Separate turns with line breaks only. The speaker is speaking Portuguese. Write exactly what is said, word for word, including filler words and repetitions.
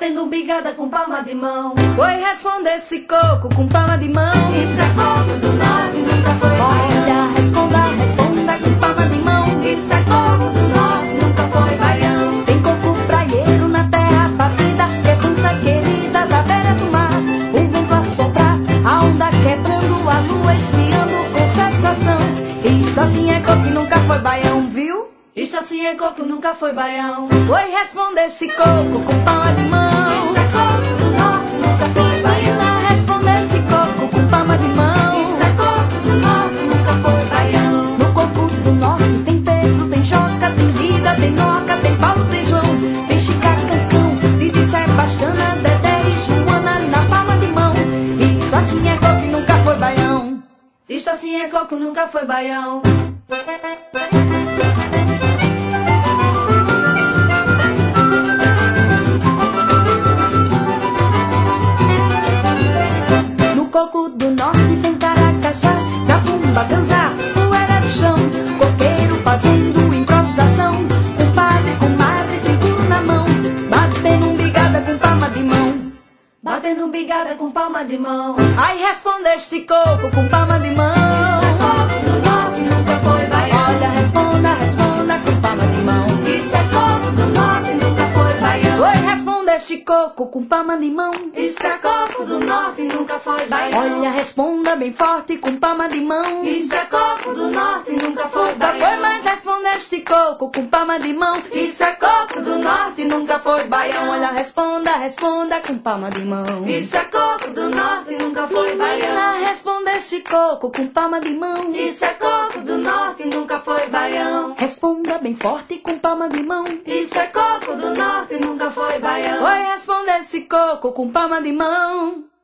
batendo bigada com palma de mão.
Oi, responda esse coco com palma de mão.
Isso é coco do norte, nunca foi baião.
Olha, responda, responda com palma de mão.
Isso é coco do norte, nunca foi baião.
Tem coco praieiro na terra batida, que é dança querida da beira do mar. O vento a soprar, a onda quebrando, a lua esfriando com sensação. Isto assim é coco e nunca foi baião, viu?
Isto assim é coco, nunca foi baião.
Oi, responda esse coco com palma de mão.
Isso é coco do norte, nunca foi baião.
Menina, responda esse coco com palma de mão.
Isso é coco do norte, nunca foi baião.
No coco do norte tem Pedro, tem Joca, tem Lida, tem Noca, tem Paulo, tem João, tem Chica, Cancão, Didi, Sebastiana, Dedé e Joana na palma de mão. Isso assim é coco e nunca foi baião.
Isto assim é coco, nunca foi baião.
No coco do norte tem Caracachá, Zabumba, Ganzá, poeira do chão, coqueiro fazendo improvisação, compadre, comadre, seguro na mão, batendo bigada com palma de mão.
Batendo bigada com palma de mão.
Aí responde este coco com palma de mão.
Isso é coco do norte, nunca foi baião.
Olha, responda, responda com palma de mão.
Isso é coco do norte, nunca foi baião.
Oi, responde este coco com palma de mão.
Isso é coco do norte, nunca foi baião.
Olha, responda bem forte com palma de mão.
Isso é coco do norte, nunca foi
Nunca
baião.
foi, mas responde este coco com palma de mão.
Isso é coco do norte, nunca foi baião.
Olha, responda, responda com palma de mão.
Isso é coco do norte, nunca foi
Menina,
baião.
responde este coco com palma de mão.
Isso é coco do norte, nunca foi baião.
Responda bem forte com palma de mão.
Isso é coco do norte, nunca foi baião.
Oi, responde esse coco com palma de mão.